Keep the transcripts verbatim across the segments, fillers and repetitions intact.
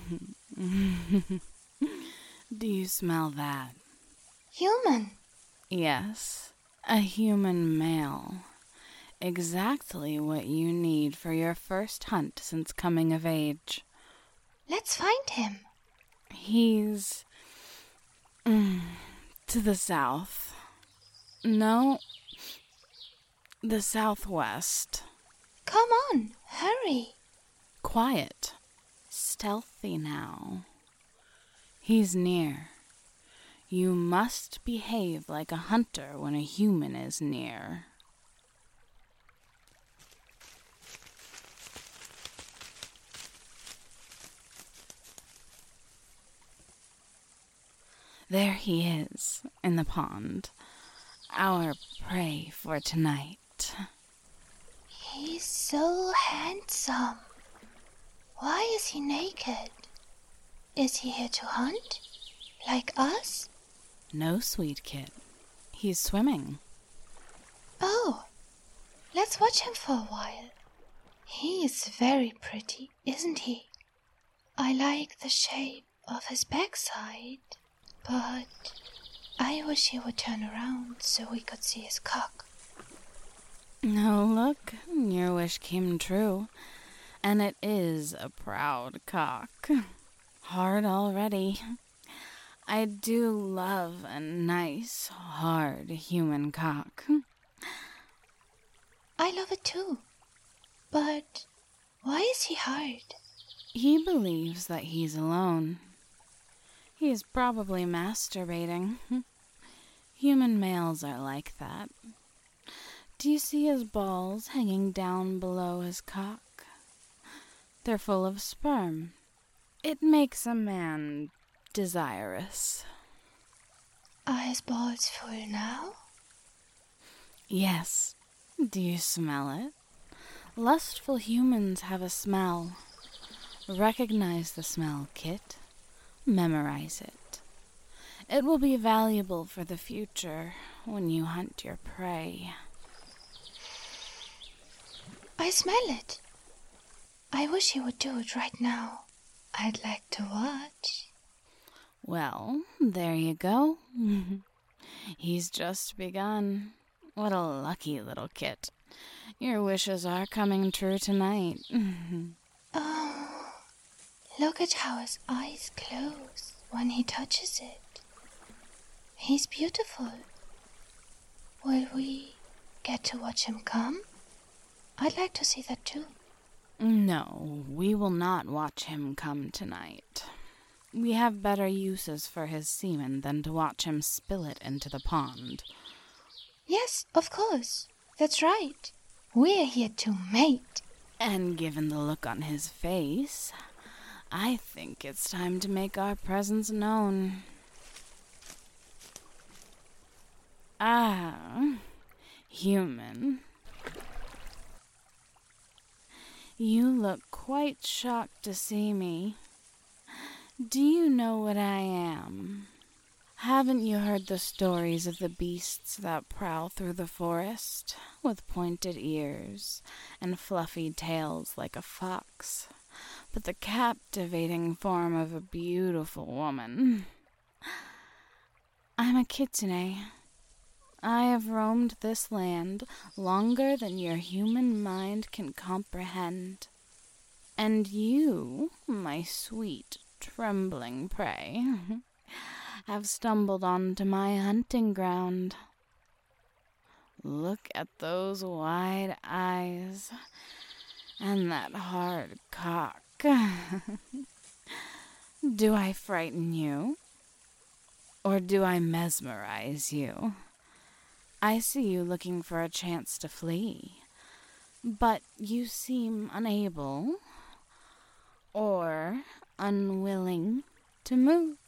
Do you smell that? Human. Yes, a human male. Exactly what you need for your first hunt since coming of age. Let's find him. He's mm, to the south. No, the southwest. Come on, hurry. Quiet. Stealthy now. He's near. You must behave like a hunter when a human is near. There he is, in the pond. Our prey for tonight. He's so handsome. Why is he naked? Is he here to hunt? Like us? No, sweet kid. He's swimming. Oh, let's watch him for a while. He is very pretty, isn't he? I like the shape of his backside, but I wish he would turn around so we could see his cock. Oh, look, your wish came true. And it is a proud cock. Hard already. I do love a nice, hard human cock. I love it too. But why is he hard? He believes that he's alone. He's probably masturbating. Human males are like that. Do you see his balls hanging down below his cock? They're full of sperm. It makes a man desirous. Are his balls full now? Yes. Do you smell it? Lustful humans have a smell. Recognize the smell, Kit. Memorize it. It will be valuable for the future when you hunt your prey. I smell it. I wish he would do it right now. I'd like to watch. Well, there you go. He's just begun. What a lucky little Kit. Your wishes are coming true tonight. Oh, look at how his eyes close when he touches it. He's beautiful. Will we get to watch him come? I'd like to see that too. No, we will not watch him come tonight. We have better uses for his semen than to watch him spill it into the pond. Yes, of course. That's right. We're here to mate. And given the look on his face, I think it's time to make our presence known. Ah, human. You look quite shocked to see me. Do you know what I am? Haven't you heard the stories of the beasts that prowl through the forest, with pointed ears and fluffy tails like a fox, but the captivating form of a beautiful woman? I'm a kitsune. I have roamed this land longer than your human mind can comprehend. And you, my sweet, trembling prey, have stumbled onto my hunting ground. Look at those wide eyes and that hard cock. Do I frighten you? Or do I mesmerize you? I see you looking for a chance to flee, but you seem unable or unwilling to move.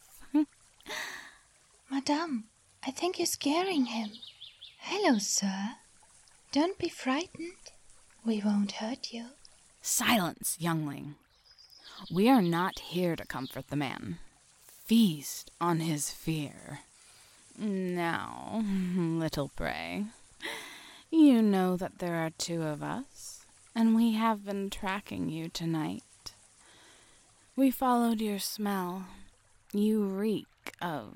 Madame, I think you're scaring him. Hello, sir. Don't be frightened. We won't hurt you. Silence, youngling. We are not here to comfort the man. Feast on his fear. Now, little prey, you know that there are two of us, and we have been tracking you tonight. We followed your smell. You reek of...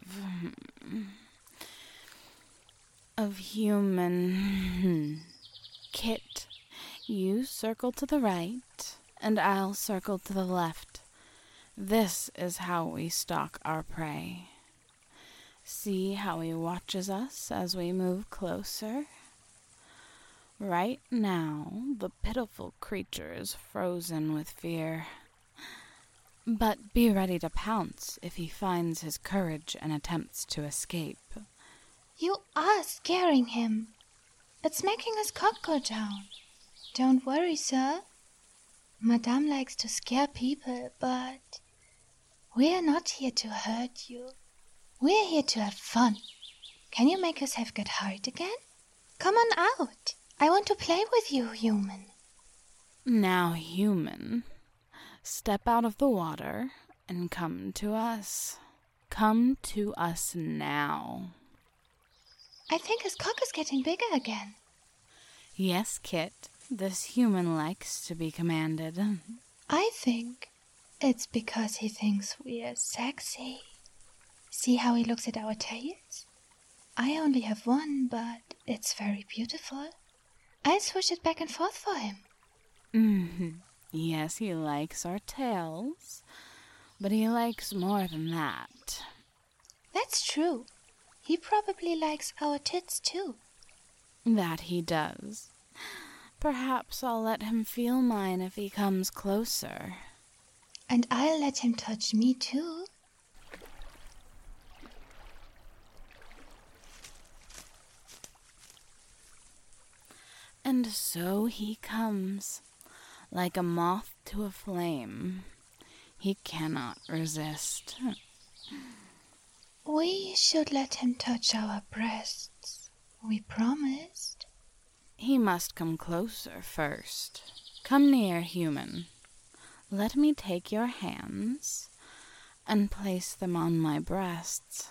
of human... Kit, you circle to the right, and I'll circle to the left. This is how we stalk our prey. See how he watches us as we move closer? Right now, the pitiful creature is frozen with fear. But be ready to pounce if he finds his courage and attempts to escape. You are scaring him. It's making his cock go down. Don't worry, sir. Madame likes to scare people, but we are not here to hurt you. We are here to have fun. Can you make yourself get hard again? Come on out. I want to play with you, human. Now, human, step out of the water and come to us. Come to us now. I think his cock is getting bigger again. Yes, Kit, this human likes to be commanded. I think it's because he thinks we are sexy. See how he looks at our tails? I only have one, but it's very beautiful. I'll swish it back and forth for him. Mm-hmm. Yes, he likes our tails, but he likes more than that. That's true. He probably likes our tits too. That he does. Perhaps I'll let him feel mine if he comes closer. And I'll let him touch me too. And so he comes, like a moth to a flame. He cannot resist. We should let him touch our breasts. We promised. He must come closer first. Come near, human. Let me take your hands and place them on my breasts.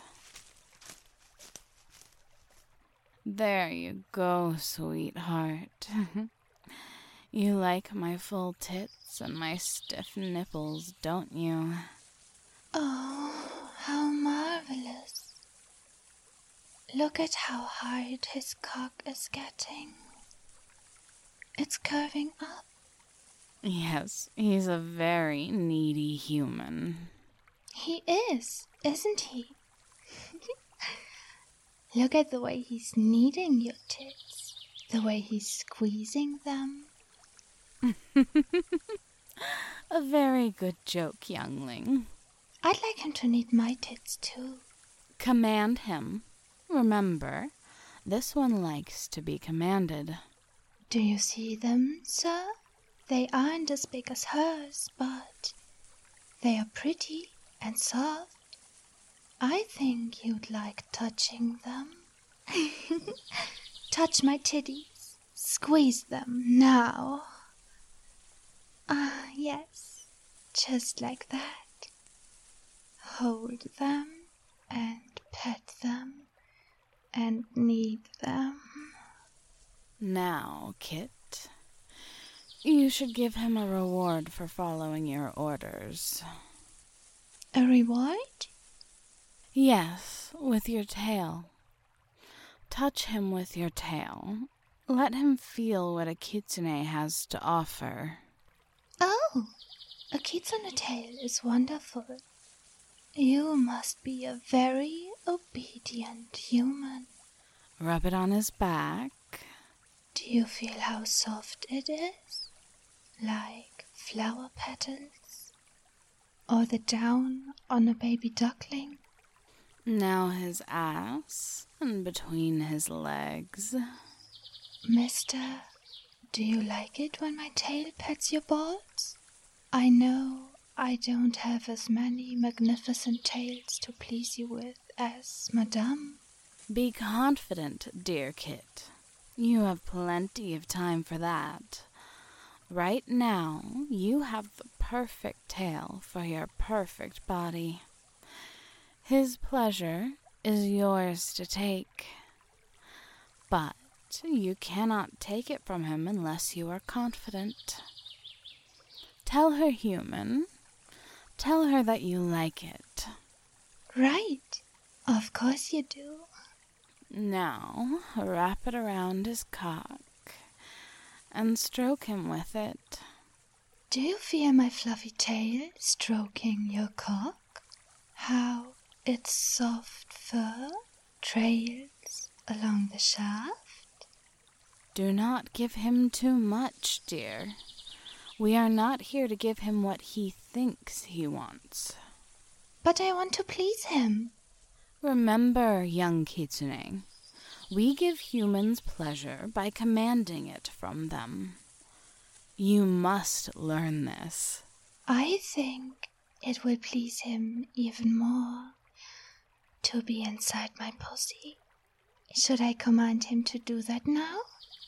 There you go, sweetheart. You like my full tits and my stiff nipples, don't you? Oh, how marvelous. Look at how hard his cock is getting. It's curving up. Yes, he's a very needy human. He is, isn't he? Look at the way he's kneading your tits, the way he's squeezing them. A very good joke, youngling. I'd like him to knead my tits too. Command him. Remember, this one likes to be commanded. Do you see them, sir? They aren't as big as hers, but they are pretty and soft. I think you'd like touching them. Touch my titties. Squeeze them now. Ah, yes, just like that. Hold them and pet them and knead them. Now, Kit, you should give him a reward for following your orders. A reward? Yes, with your tail. Touch him with your tail. Let him feel what a kitsune has to offer. Oh, a kitsune tail is wonderful. You must be a very obedient human. Rub it on his back. Do you feel how soft it is? Like flower petals? Or the down on a baby duckling? Now his ass and between his legs. Mister, do you like it when my tail pets your balls? I know I don't have as many magnificent tails to please you with as Madame. Be confident, dear Kit. You have plenty of time for that. Right now, you have the perfect tail for your perfect body. His pleasure is yours to take. But you cannot take it from him unless you are confident. Tell her, human. Tell her that you like it. Right. Of course you do. Now, wrap it around his cock and stroke him with it. Do you feel my fluffy tail stroking your cock? How its soft fur trails along the shaft? Do not give him too much, dear. We are not here to give him what he thinks he wants. But I want to please him. Remember, young Kitsune, we give humans pleasure by commanding it from them. You must learn this. I think it will please him even more to be inside my pussy. Should I command him to do that now?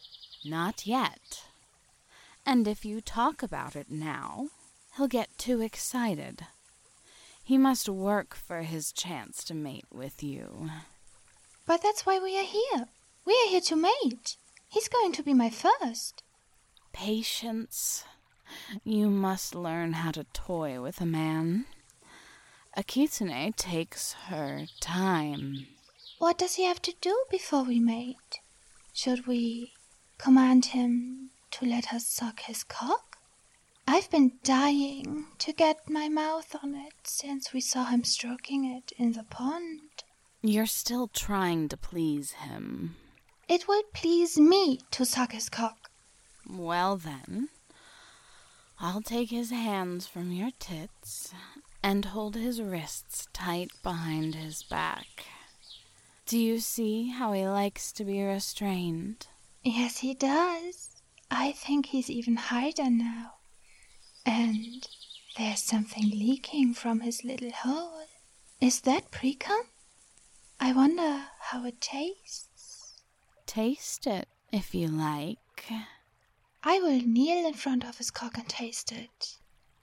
Not yet. And if you talk about it now, he'll get too excited. He must work for his chance to mate with you. But that's why we are here. We are here to mate. He's going to be my first. Patience. You must learn how to toy with a man. A kitsune takes her time. What does he have to do before we mate? Should we command him to let us suck his cock? I've been dying to get my mouth on it since we saw him stroking it in the pond. You're still trying to please him. It will please me to suck his cock. Well then, I'll take his hands from your tits and hold his wrists tight behind his back. Do you see how he likes to be restrained? Yes, he does. I think he's even harder now. And there's something leaking from his little hole. Is that pre-cum? I wonder how it tastes. Taste it, if you like. I will kneel in front of his cock and taste it.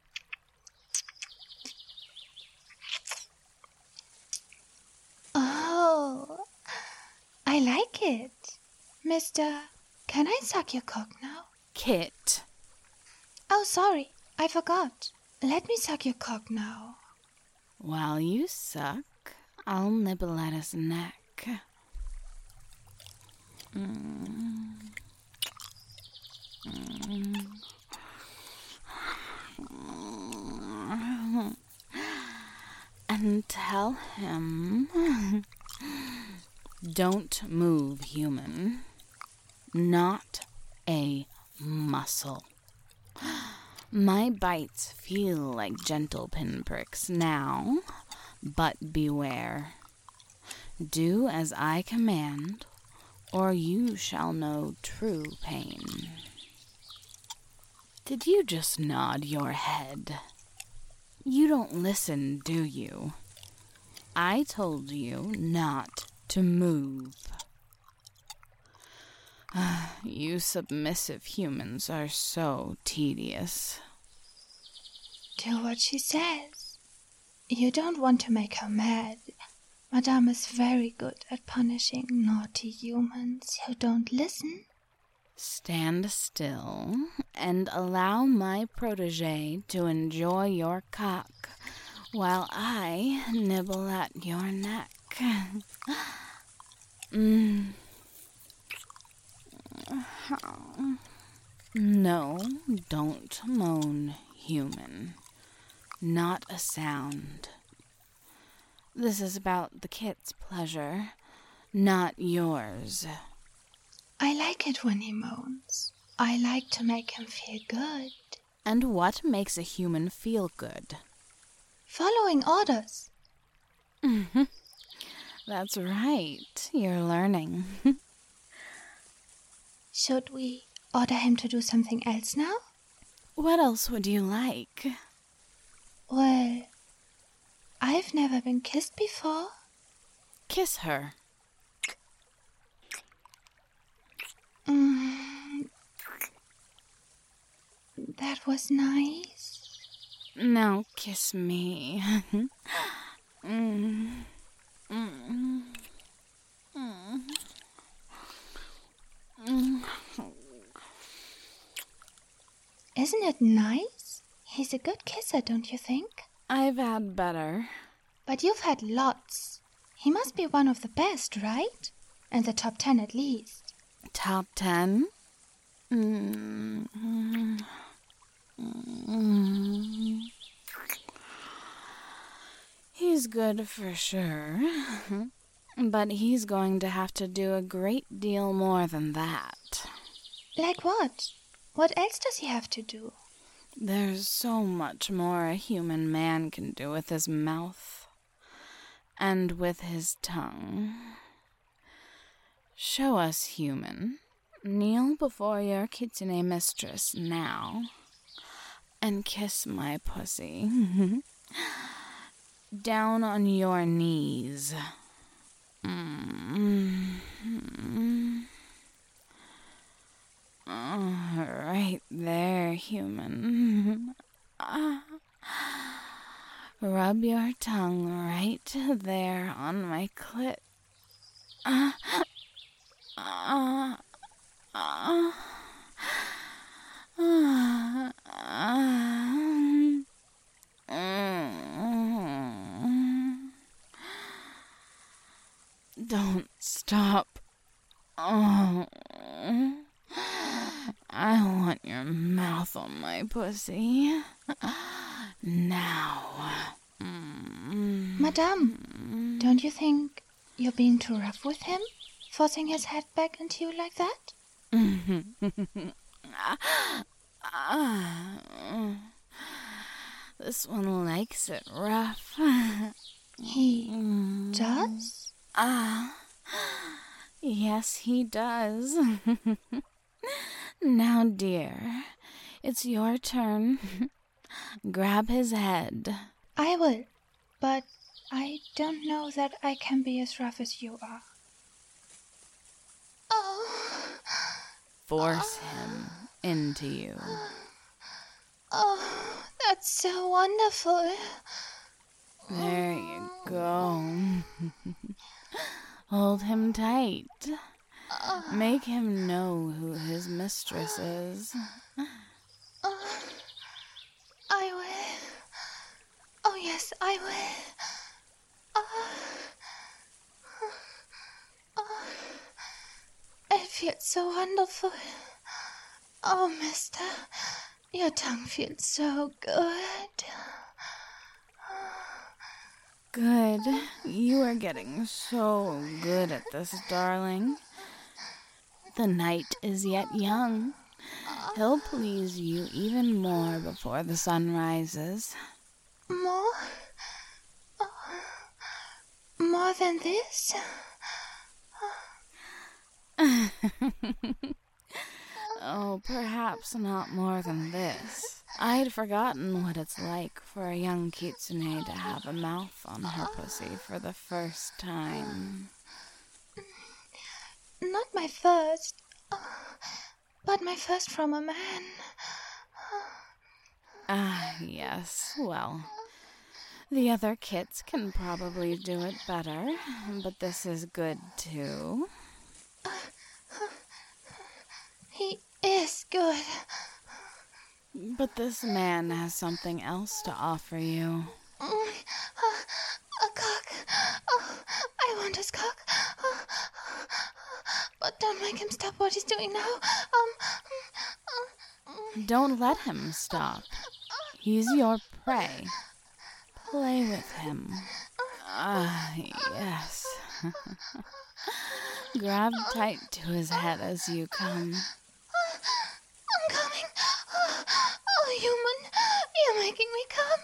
Oh, I like it. Mister, can I suck your cock now? Kit. Oh, sorry, I forgot. Let me suck your cock now. While you suck, I'll nibble at his neck. Mm. Mm. And tell him, don't move, human. Not a muscle. My bites feel like gentle pinpricks now, but beware. Do as I command, or you shall know true pain. Did you just nod your head? You don't listen, do you? I told you not to move. You submissive humans are so tedious. Do what she says. You don't want to make her mad. Madame is very good at punishing naughty humans who don't listen. Stand still and allow my protege to enjoy your cock while I nibble at your neck. mm. No, don't moan, human. Not a sound. This is about the kit's pleasure, not yours. I like it when he moans. I like to make him feel good. And what makes a human feel good? Following orders. Mm-hmm. That's right. You're learning. Should we order him to do something else now? What else would you like? Well, I've never been kissed before. Kiss her. Mm, that was nice. Now kiss me. mm. Mm. Mm. Mm. Isn't it nice? He's a good kisser, don't you think? I've had better. But you've had lots. He must be one of the best, right? In the top ten at least. Top ten? Mm-hmm. Mm-hmm. He's good for sure. But he's going to have to do a great deal more than that. Like what? What else does he have to do? There's so much more a human man can do with his mouth and with his tongue. Show us, human. Kneel before your kitsune mistress now and kiss my pussy. Down on your knees. Mm-hmm. Oh, right there, human. Ah. Rub your tongue right there on my clit. Ah. Ah. Ah. Ah. Ah. Mm. Don't stop. Oh. I want your mouth on my pussy. Now. Mm. Madame, don't you think you're being too rough with him? Forcing his head back into you like that? This one likes it rough. He does? Ah, yes, he does. Now, dear, it's your turn. Grab his head. I will, but I don't know that I can be as rough as you are. Oh. Force him into you. Oh, that's so wonderful. There you go. Hold him tight. Make him know who his mistress is. I will. Oh, yes, I will. Oh. Oh. It feels so wonderful. Oh, mister, your tongue feels so good. Good. You are getting so good at this, darling. The night is yet young. He'll please you even more before the sun rises. More? Oh. More than this? Oh, perhaps not more than this. I'd forgotten what it's like for a young kitsune to have a mouth on her pussy for the first time. Not my first, but my first from a man. Ah, yes, well, the other kits can probably do it better, but this is good too. He is good. But this man has something else to offer you. Mm, uh, a cock. Oh, I want his cock. Oh, but don't make him stop what he's doing now. Um. Uh, Don't let him stop. He's your prey. Play with him. Ah, yes. Grab tight to his head as you come. I'm coming. Oh, oh, human, you're making me come.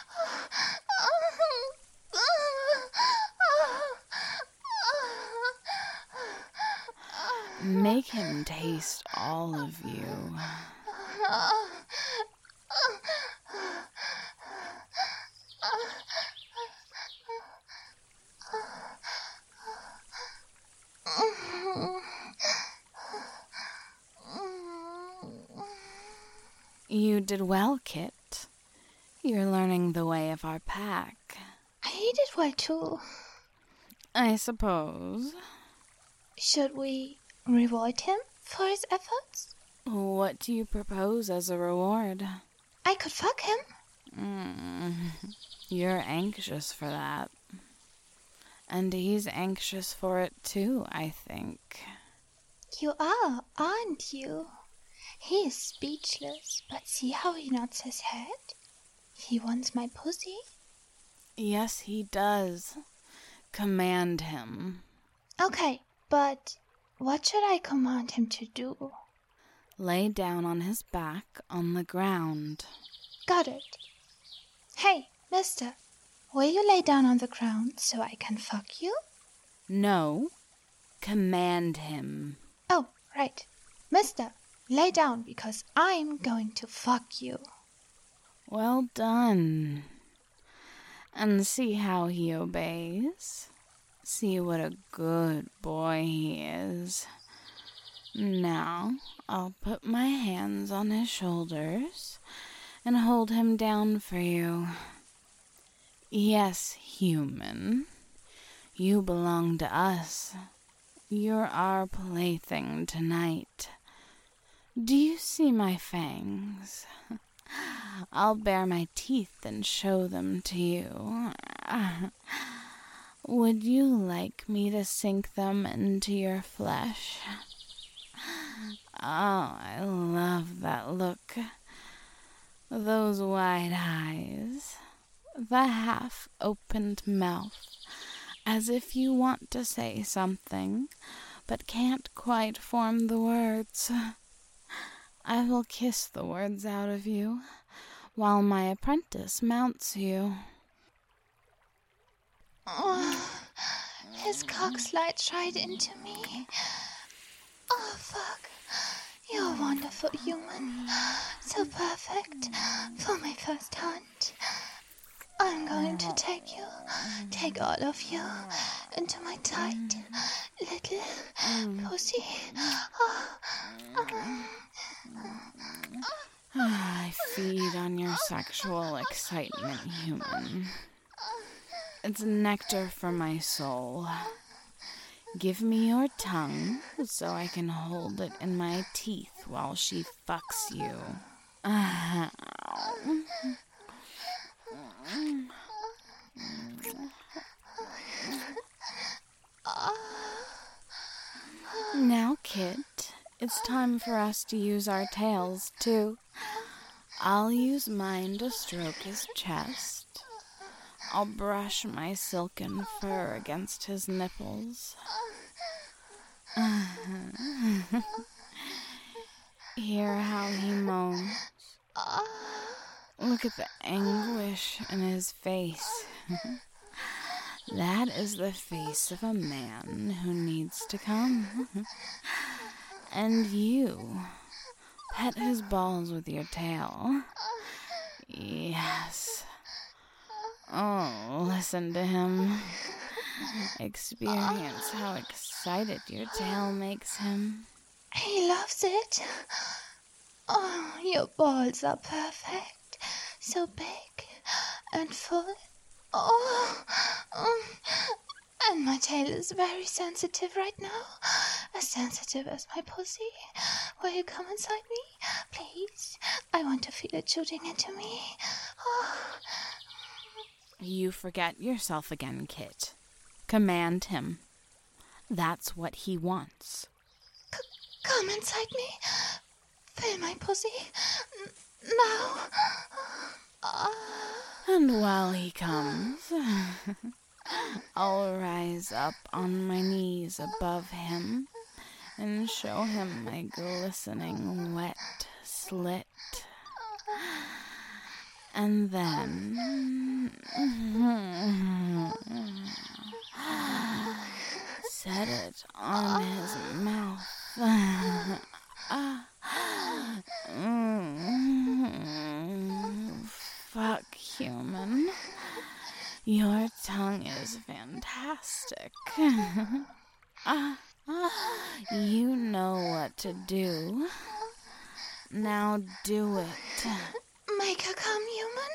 Make him taste all of you. You did well, Kit. You're learning the way of our pack. He did well too. I suppose. Should we reward him for his efforts? What do you propose as a reward? I could fuck him. Mm, you're anxious for that. And he's anxious for it too, I think. You are, aren't you? He is speechless, but see how he nods his head? He wants my pussy? Yes, he does. Command him. Okay, but what should I command him to do? Lay down on his back on the ground. Got it. Hey, mister, will you lay down on the ground so I can fuck you? No, command him. Oh, right. Mister, lay down because I'm going to fuck you. Well done. And see how he obeys. See what a good boy he is. Now, I'll put my hands on his shoulders and hold him down for you. Yes, human. You belong to us. You're our plaything tonight. Do you see my fangs? I'll bare my teeth and show them to you. Would you like me to sink them into your flesh? Oh, I love that look. Those wide eyes. The half-opened mouth, as if you want to say something, but can't quite form the words. I will kiss the words out of you, while my apprentice mounts you. Oh, his cock slides right into me. Oh, fuck. You're a wonderful human. So perfect for my first hunt. I'm going to take you, take all of you, into my tight little pussy. Oh, oh. I feed on your sexual excitement, human. It's nectar for my soul. Give me your tongue so I can hold it in my teeth while she fucks you. Now, Kit, it's time for us to use our tails, too. I'll use mine to stroke his chest. I'll brush my silken fur against his nipples. Hear how he moans. Look at the anguish in his face. That is the face of a man who needs to come. And you, pet his balls with your tail. Yes. Oh, listen to him. Experience how excited your tail makes him. He loves it. Oh, your balls are perfect. So big and full. Oh, um, and my tail is very sensitive right now. As sensitive as my pussy. Will you come inside me, please? I want to feel it shooting into me. Oh. You forget yourself again, Kit. Command him. That's what he wants. C- come inside me. Feel my pussy. N- now. Uh. And while he comes, I'll rise up on my knees above him and show him my glistening wet slit. And then set it on his mouth. Fuck, human. Your tongue is fantastic. You know what to do. Now do it. Make her come, human.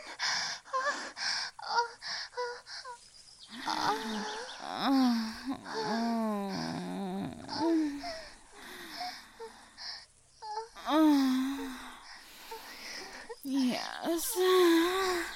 Yes.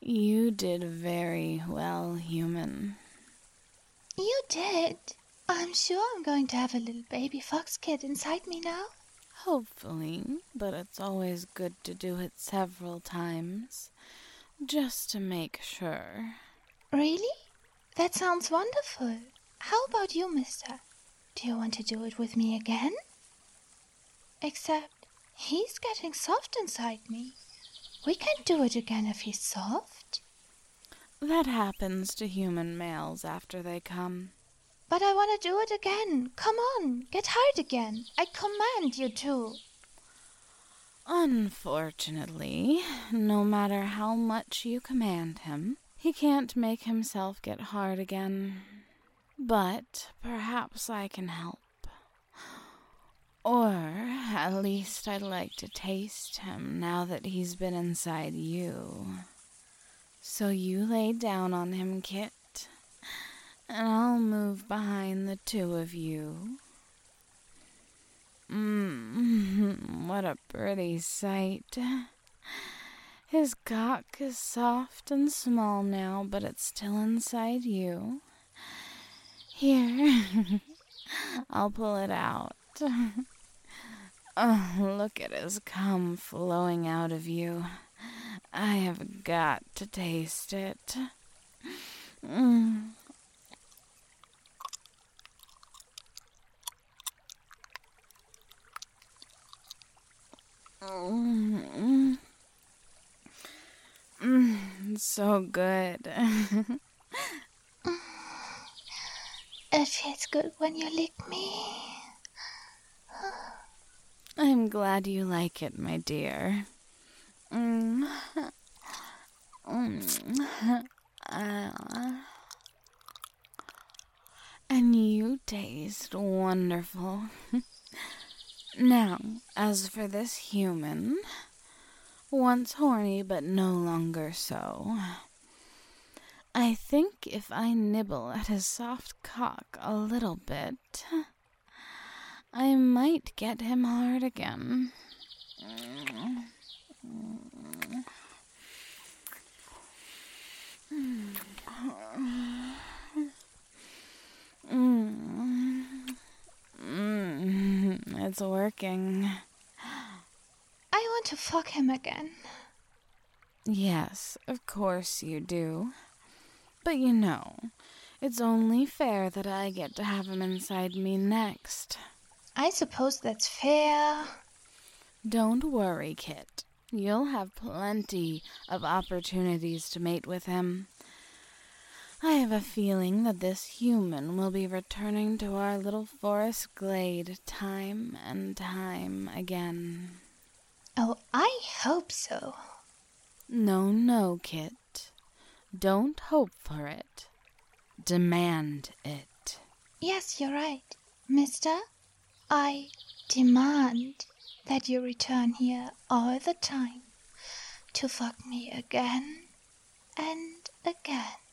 You did very well, human. You did. I'm sure I'm going to have a little baby fox kid inside me now. Hopefully, but it's always good to do it several times, just to make sure. Really? That sounds wonderful. How about you, mister? Do you want to do it with me again? Except, he's getting soft inside me. We can't do it again if he's soft. That happens to human males after they come. But I want to do it again. Come on, get hard again. I command you to. Unfortunately, no matter how much you command him, he can't make himself get hard again. But perhaps I can help. Or at least I'd like to taste him now that he's been inside you. So you lay down on him, Kit, and I'll move behind the two of you. Mmm, what a pretty sight. His cock is soft and small now, but it's still inside you. Here, I'll pull it out. Oh, look at his cum flowing out of you. I have got to taste it. Mm. Mm. Mm. So good. It feels good when you lick me. I'm glad you like it, my dear. Mm. Mm. Uh. And you taste wonderful. Now, as for this human, once horny but no longer so, I think if I nibble at his soft cock a little bit, I might get him hard again. Mm. Mm. It's working. I want to fuck him again. Yes, of course you do. But you know, it's only fair that I get to have him inside me next. I suppose that's fair. Don't worry, Kit. You'll have plenty of opportunities to mate with him. I have a feeling that this human will be returning to our little forest glade time and time again. Oh, I hope so. No, no, Kit. Don't hope for it. Demand it. Yes, you're right, mister. I demand that you return here all the time to fuck me again and again.